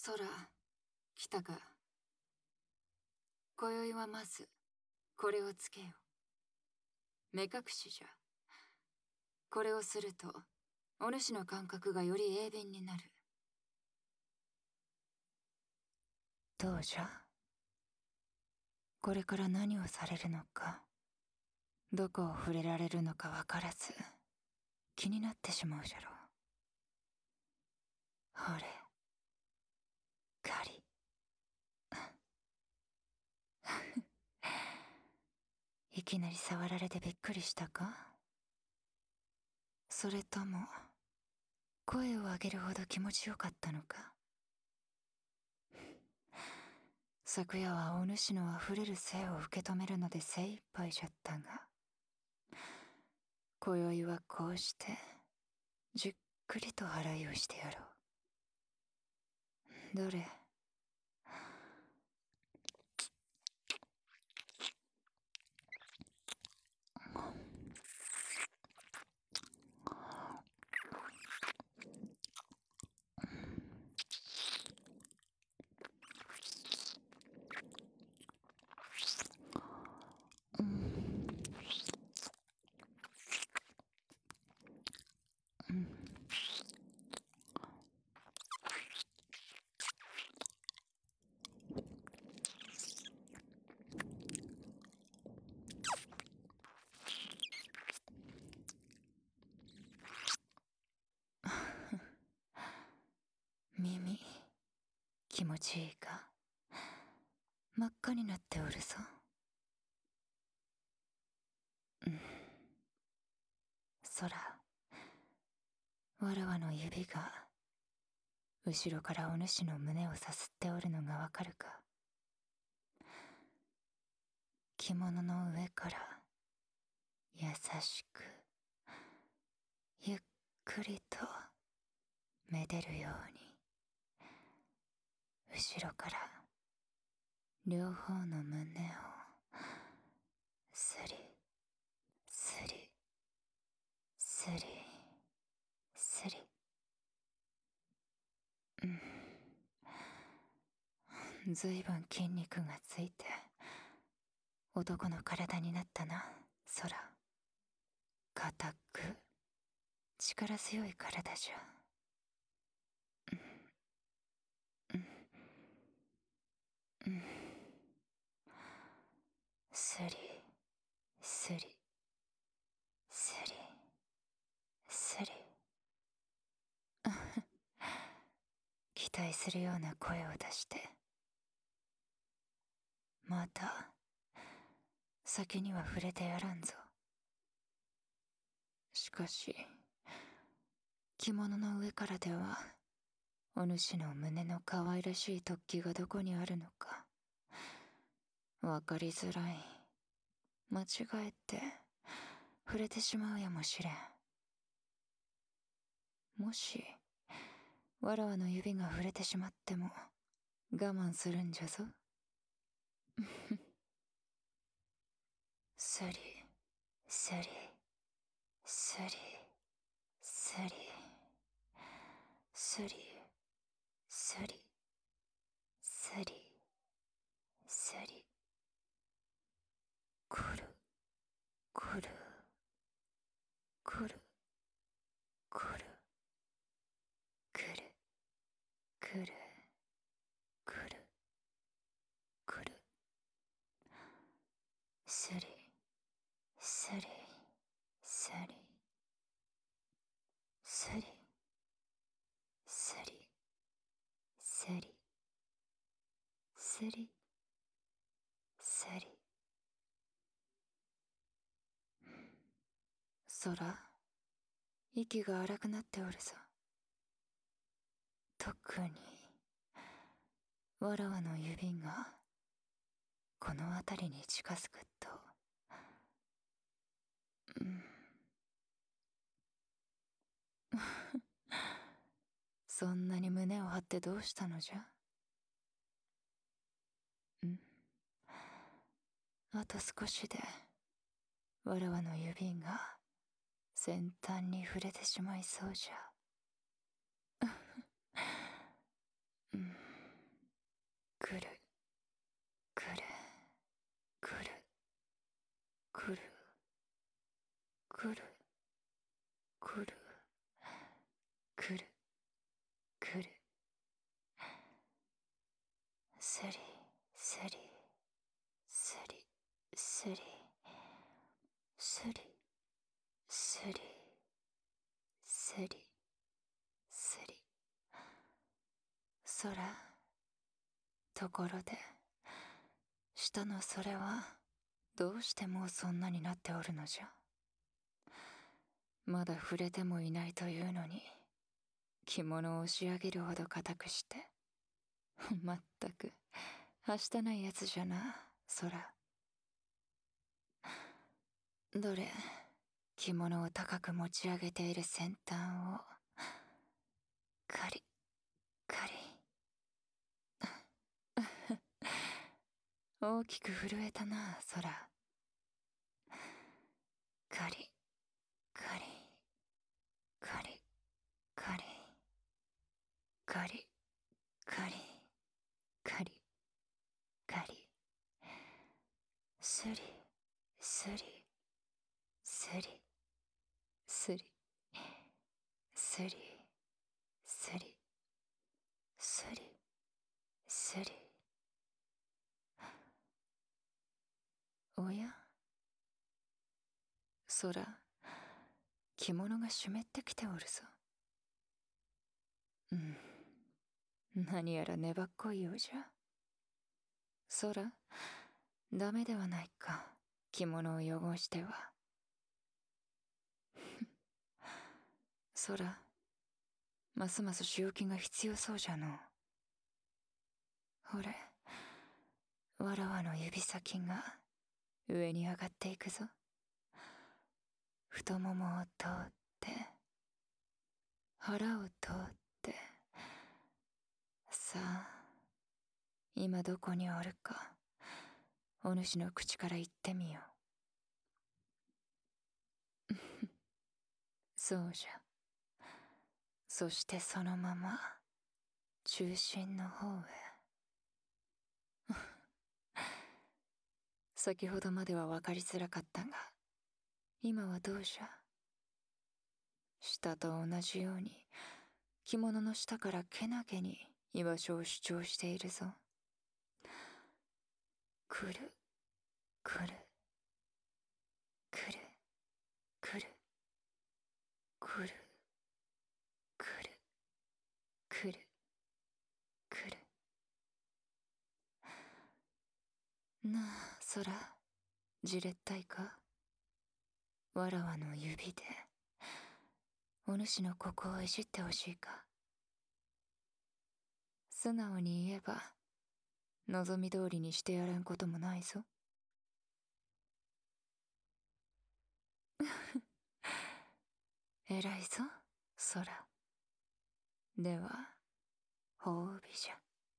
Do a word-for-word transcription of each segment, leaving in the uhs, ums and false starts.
空、来たか。今宵はまず、これをつけよ。目隠しじゃ。これをすると、お主の感覚がより鋭敏になる。どうじゃ？これから何をされるのか、どこを触れられるのかわからず、気になってしまうじゃろう。ほれ、ガリ。いきなり触られてびっくりしたか？それとも、声を上げるほど気持ちよかったのか？昨夜はお主のあふれる性を受け止めるので精一杯じゃったが、今宵はこうして、じっくりと払いをしてやろう。どれ？うんうん。耳、気持ちいいか？真っ赤になっておるぞ。うん。空、わらわの指が後ろからお主の胸をさすっておるのがわかるか？着物の上から優しくゆっくりとめでるように、後ろから両方の胸をすりすりすりすり。うん、ずいぶん筋肉がついて男の体になったな、空。固く力強い体じゃ。うんうん。すりすりすりすり。期待するような声を出して。また先には触れてやらんぞ。しかし着物の上からではお主の胸の可愛らしい突起がどこにあるのかわかりづらい。間違えて触れてしまうやもしれん。もしわらわの指が触れてしまっても我慢するんじゃぞ。すりすりすりすりすりすりすりすり。くるくるくるくるくるくるくるくる。すりすりすりすりすりすりすりすり。空、息が荒くなっておるぞ。特にわらわの指がこの辺りに近づくと、うん、そんなに胸を張ってどうしたのじゃ？ん？あと少しでわらわの指が先端に触れてしまいそうじゃ。うん、 スリスリスリスリスリスリスリスリ。空。ところで下のそれはどうしてもうそんなになっておるのじゃ。まだ触れてもいないというのに着物を押し上げるほど固くして。まったくはしたないやつじゃな、空。どれ、着物を高く持ち上げている先端をカリカリ。大きく震えたな、空。カリカリカリカリカリカリカリカリ。スリスリスリスリスリスリスリスリ。おや、空、着物が湿ってきておるぞ。うん、何やら粘っこいようじゃ。空、ダメではないか、着物を汚しては。空、ますます仕置きが必要そうじゃのう。ほれ、わらわの指先が上に上がっていくぞ。太ももを通って腹を通って。さあ、今どこにおるか、お主の口から言ってみよう。そうじゃ。そしてそのまま中心の方へ。先ほどまでは分かりづらかったが、今はどうじゃ。下と同じように着物の下からけなげに居場所を主張しているぞ。来る来る来る来る来る来る来る来る。なあ、空、じれったいか。わらわの指でお主のここをいじってほしいか。素直に言えば望み通りにしてやらんこともないぞ。偉いぞ、空。では褒美じゃ。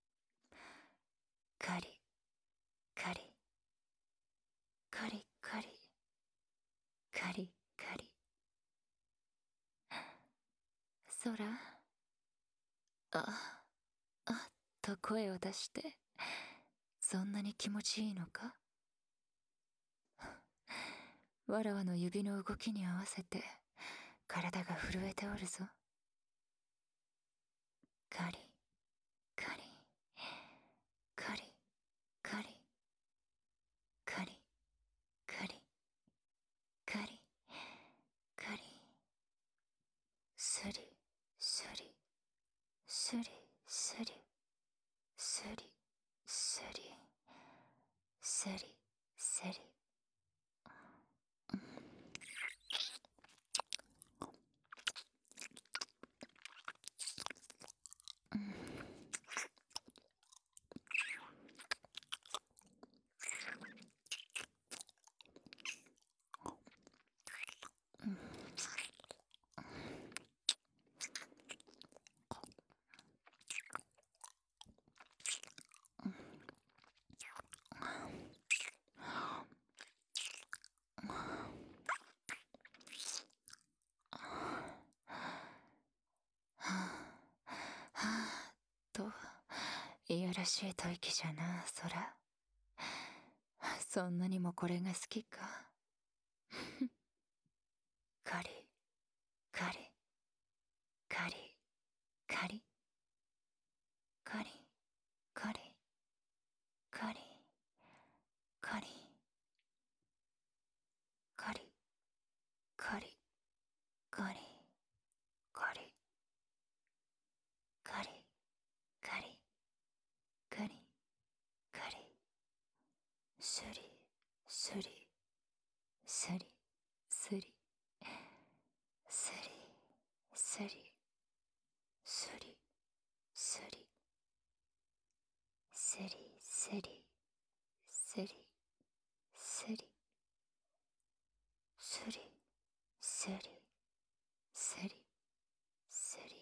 カリカリカリカリカリカリ。空、ああっと声を出して、そんなに気持ちいいのか。わらわの指の動きに合わせて体が震えておるぞ。カリカリカリカリカリカリカリカリ。スリスリスリスリスリスリスリスリ。といやらしい吐息じゃな、空。そんなにもこれが好きか。カリカリカリカリカリカリスリスリスリスリスリスリスリスリスリスリスリスリスリスリスリスリ。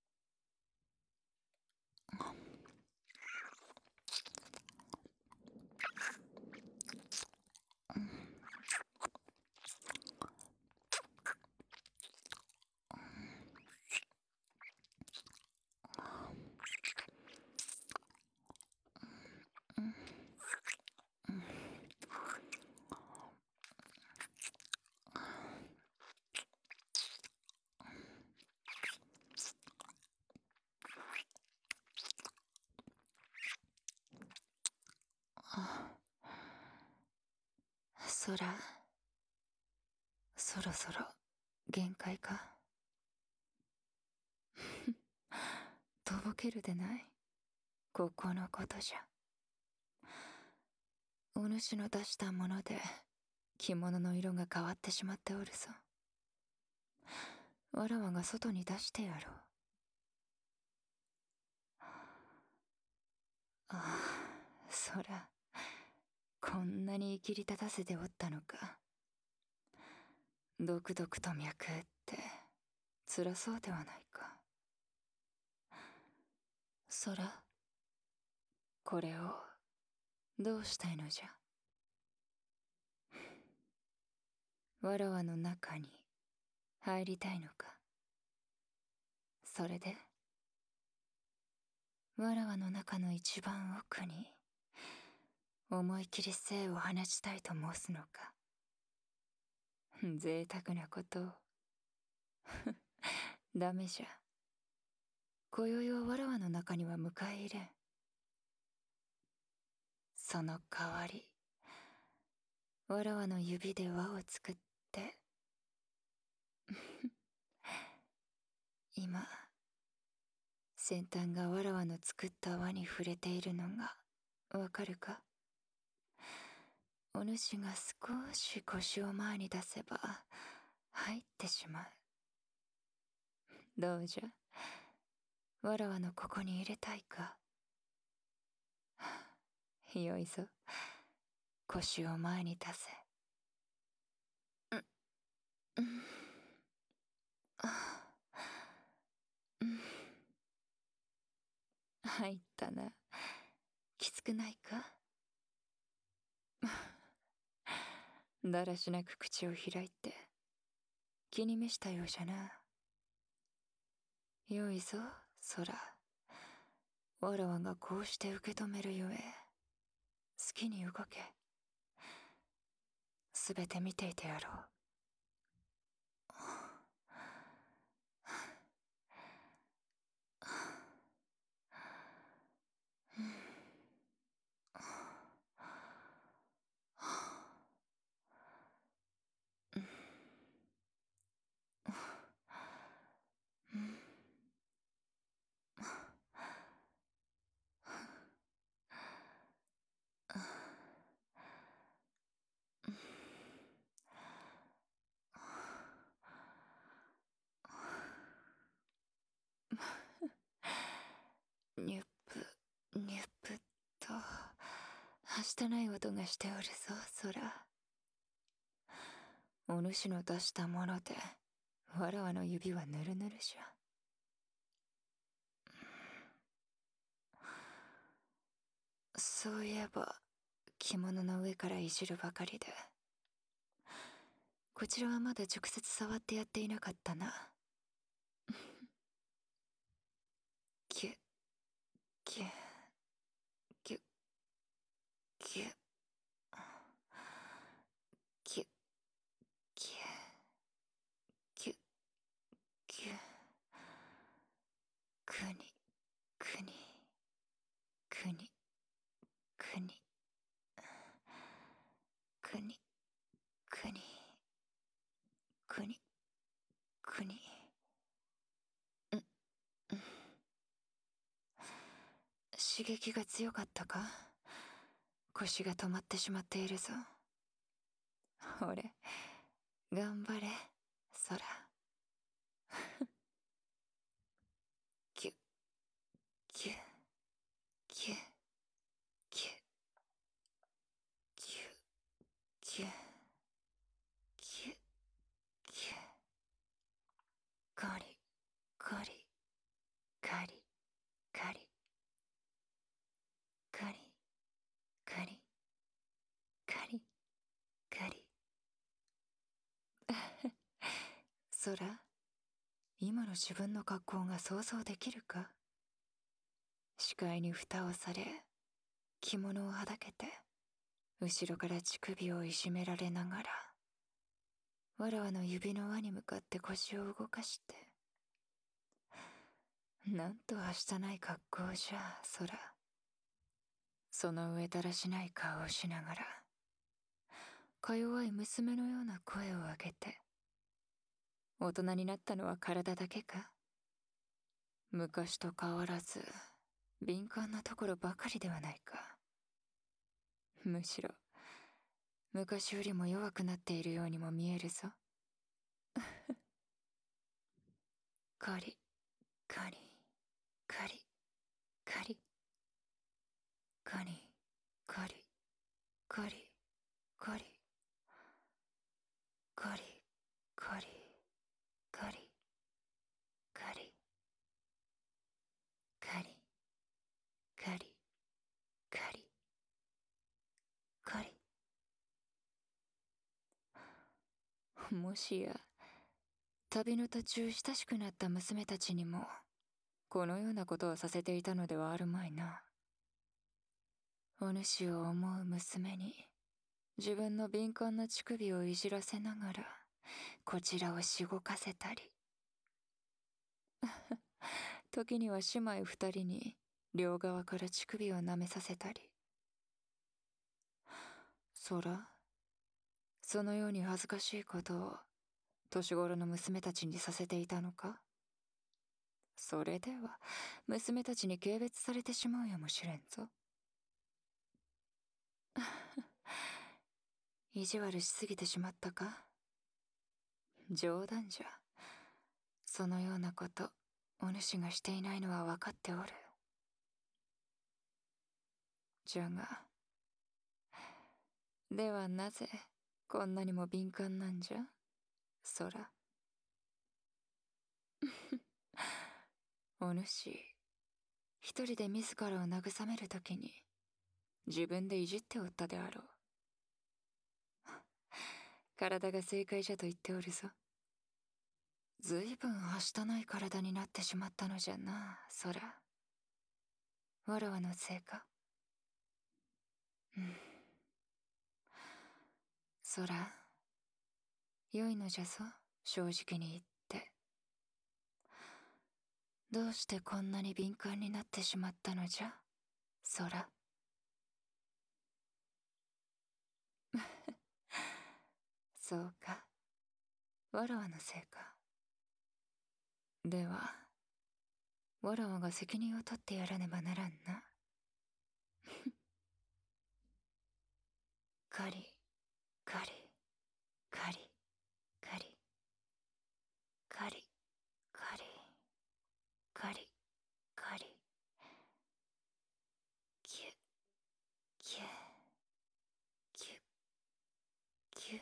そら、そろそろ限界か。とぼけるでない。ここのことじゃ。お主の出したもので着物の色が変わってしまっておるぞ。わらわが外に出してやろう。ああ、そら、こんなに生きり立たせておったのか。ドクドクと脈打って辛そうではないか。そら、これをどうしたいのじゃ。わらわの中に入りたいのか。それでわらわの中の一番奥に思い切り精を放ちたいと申すのか。贅沢なことを。ダメじゃ。今宵はわらわの中には迎え入れん。その代わりわらわの指で輪を作って今先端がわらわの作った輪に触れているのがわかるか。お主が少し腰を前に出せば入ってしまう。どうじゃ、わらわのここに入れたいか。よいぞ、腰を前に出せ。うんうんあうん入ったな。きつくないか。だらしなく口を開いて気に召したようじゃな。よいぞ、空。わらわがこうして受け止めるゆえ好きに動け。すべて見ていてやろう。ニュップニュップとはしたない音がしておるぞ、空。お主の出したものでわらわの指はぬるぬるじゃ。そういえば着物の上からいじるばかりでこちらはまだ直接触ってやっていなかったな。キュッキュッキュッキュッキュッキュッキュッキュッくにくにくにくにくにくにくにくにんん刺激が強かったか。 腰が止まってしまっているぞ。俺、頑張れ、空。キュッ、キュッ、キュッ、キュッ、キュッ、キュッ、キュッ、キュッ。ガリ、ガリ、ガリ、ガリ、ガリ、ガリ、ガリ、ガリ。空、今の自分の格好が想像できるか？視界に蓋をされ、着物をはだけて、後ろから乳首をいじめられながら、わらわの指の輪に向かって腰を動かして、なんとはしたない格好じゃ、空。その上だらしない顔をしながら、か弱い娘のような声を上げて、大人になったのは体だけか？昔と変わらず、敏感なところばかりではないか。むしろ、昔よりも弱くなっているようにも見えるぞ。カリ、カリ、カリ、カリ、カリ、カリ、カリ、カリ、カリ、カリ、カリ、カリ、カリ、カリ、カリ、カリ。もしや、旅の途中親しくなった娘たちにも、このようなことをさせていたのではあるまいな。お主を思う娘に、自分の敏感な乳首をいじらせながら、こちらをしごかせたり。時には姉妹二人に、両側から乳首を舐めさせたり。そら、そのように恥ずかしいことを、年頃の娘たちにさせていたのか？それでは、娘たちに軽蔑されてしまうやもしれんぞ。意地悪しすぎてしまったか？冗談じゃ。そのようなこと、お主がしていないのは分かっておる。じゃが、ではなぜ、こんなにも敏感なんじゃ、空。お主、一人で自らを慰めるときに、自分でいじっておったであろう。体が正解じゃと言っておるぞ。ずいぶんはしたない体になってしまったのじゃな、空。わらわのせいか。うん。空、良いのじゃぞ、正直に言って。どうしてこんなに敏感になってしまったのじゃ、空。そうか。わらわのせいか。では、わらわが責任を取ってやらねばならんな。カリ、カリ、カリ、カリ、カリ、カリ、カリ、カリ、キュッ、キュッ、キュッ、キュッ、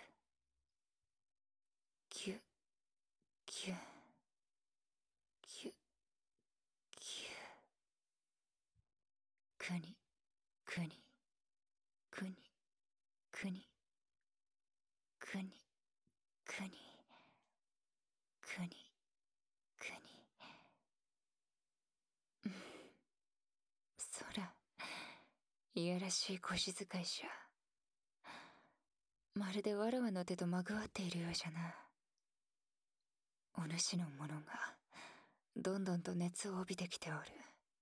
キュッ、キュッ、キュッ、キュッ。くに、くに、くに、くに、くに、くに、くに、くに。そら、いやらしい腰使いじゃ。まるでわらわの手とまぐわっているようじゃな。お主のものが、どんどんと熱を帯びてきておる。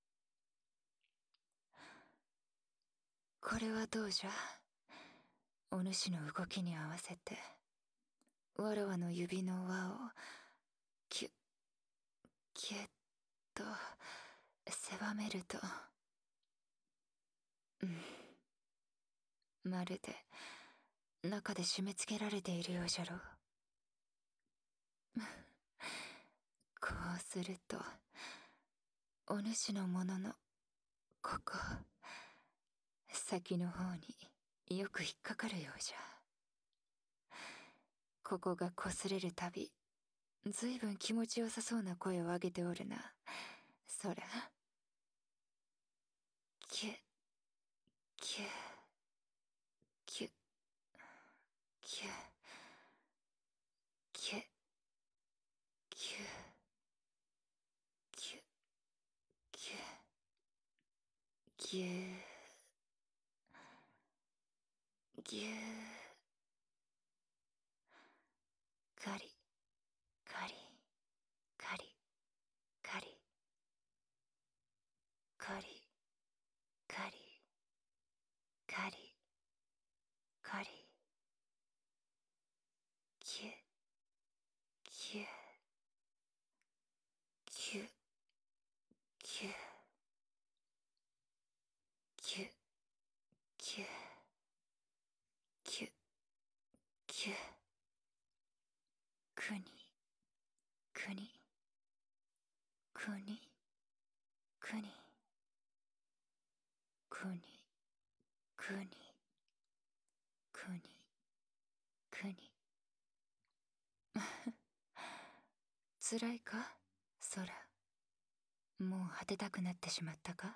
これはどうじゃ？お主の動きに合わせて、わらわの指の輪を、キュッ、キュッと、狭めると、うん。 まるで中で締め付けられているようじゃろう。こうするとお主のもののここ先の方によく引っかかるようじゃ。ここが擦れるたびずいぶん気持ちよさそうな声を上げておるな。そらキュッキュッキュッキュッキュッキュッキュッキュッぎゅーぎゅーカリカリカリカリカリカリカリカリキュッキュッキュッキュッキュッキュッキュッキュッくにくにくにくにくにくにくにくにつらいか空。もう果てたくなってしまったか。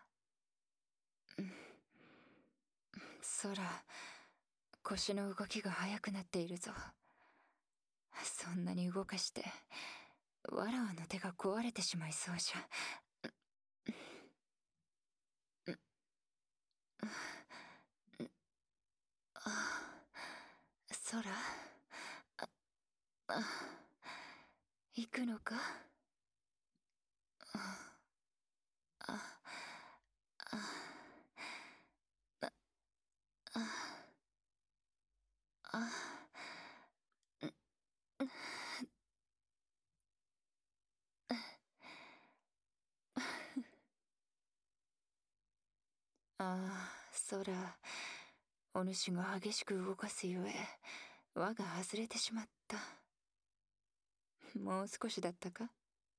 空、腰の動きが速くなっているぞ。そんなに動かしてわらわの手が壊れてしまいそうじゃ。空、行くのか。あああああああ、空、お主が激しく動かすゆえ輪が外れてしまった。もう少しだったか。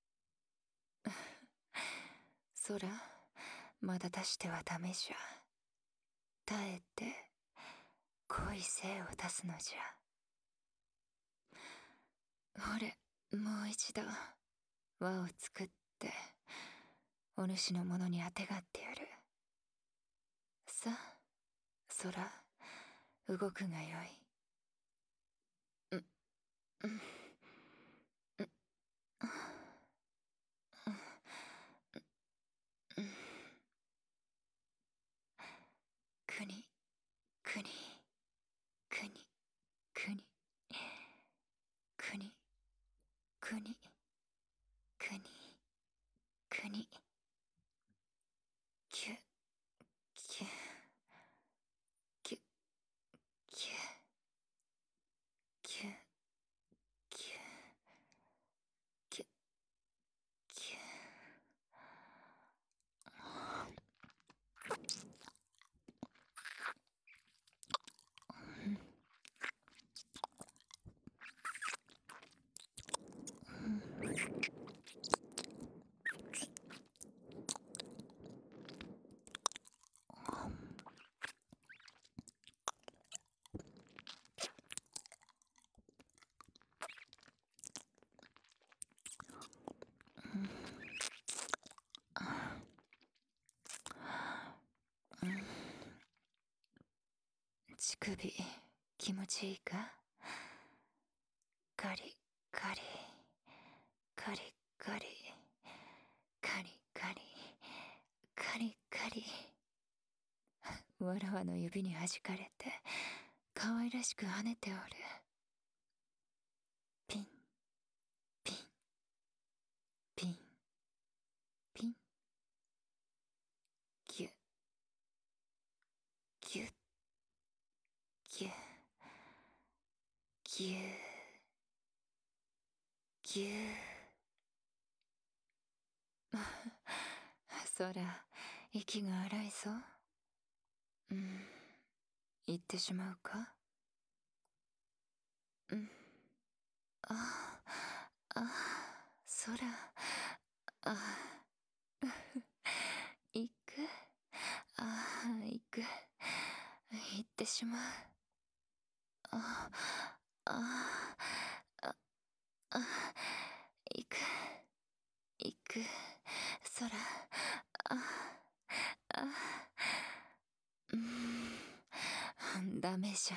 空、まだ出してはダメじゃ。耐えて濃い精を出すのじゃ。ほれ、もう一度輪を作ってお主のものにあてがってやる。さあ、空、動くがよい。う、う、う、くに、くに、くに、くに、くに、くに、くに、くに、キュッ、キュッ、キュッ、キュッ、キュッ、キュッ、キュッ、キュッ。乳首気持ちいいか。カリカリカリカリカリカリカリカリ。わらわの指に弾かれて可愛らしく跳ねておる。ピンピンピンピン。ギュッギュッギュッギュッギュッ。空、息が荒いぞ。うん、 言ってしまうか？うん。ああ、空、あ、行く、ああ、行く、行ってしまう。ああ、あ、あ、行く、行く、空、あ、あ、うーん、ダメじゃ。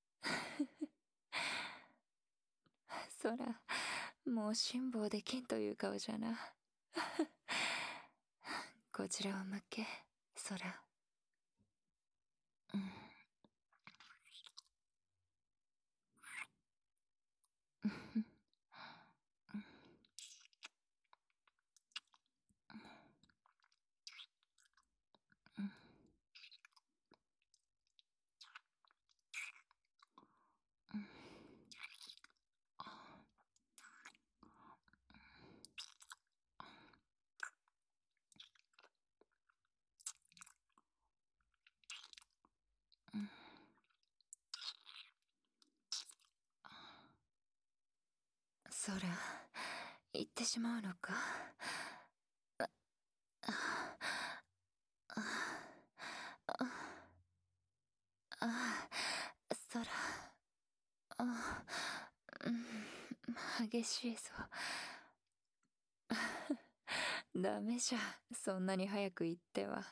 空、もう辛抱できんという顔じゃな。こちらを向け、空。うん。空、行ってしまうのか？あ、あ、あ、あ、あ、空、あ、うん、激しいぞ。ダメじゃ、そんなに早く言っては。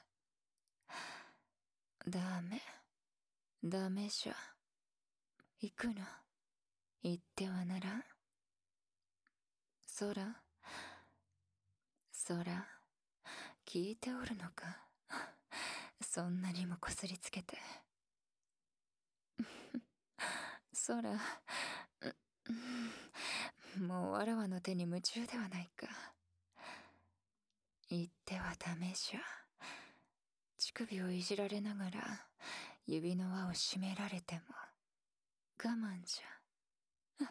ダメ、ダメじゃ。行くな。行ってはならん。空、空、聞いておるのか？そんなにもこすりつけて。空、もうわらわの手に夢中ではないか。言ってはダメじゃ。乳首をいじられながら指の輪を締められても我慢じゃ。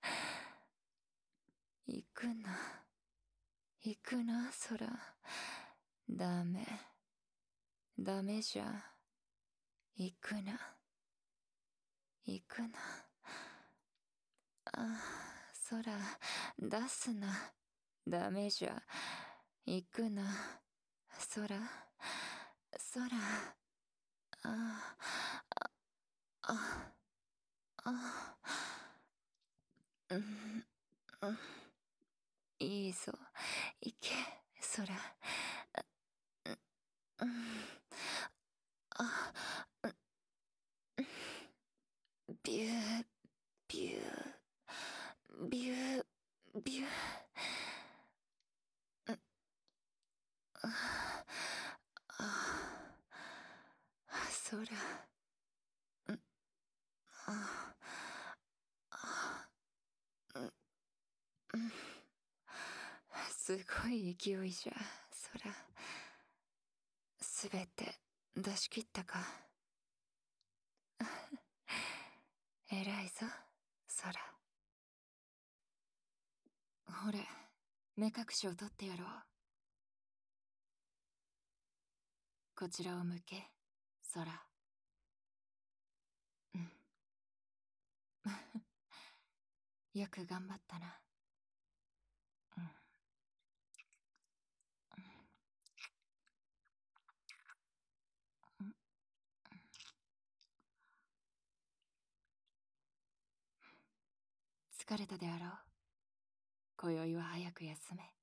行くな、行くな、空。ダメ、ダメじゃ。行くな、行くな。ああ、空、出すな。ダメじゃ。行くな、空、空。ああ、あ、あ、うん、うん、いいぞ、行け、空。うん、あ、ビュー、ビュー、ビュー、ビュー。ああ、空。ああ、うん、すごい勢いじゃ、空。すべて出し切ったか？偉いぞ、空。ほれ、目隠しを取ってやろう。こちらを向け、空。うん。よく頑張ったな。うん。うん。疲れたであろう。今宵は早く休め。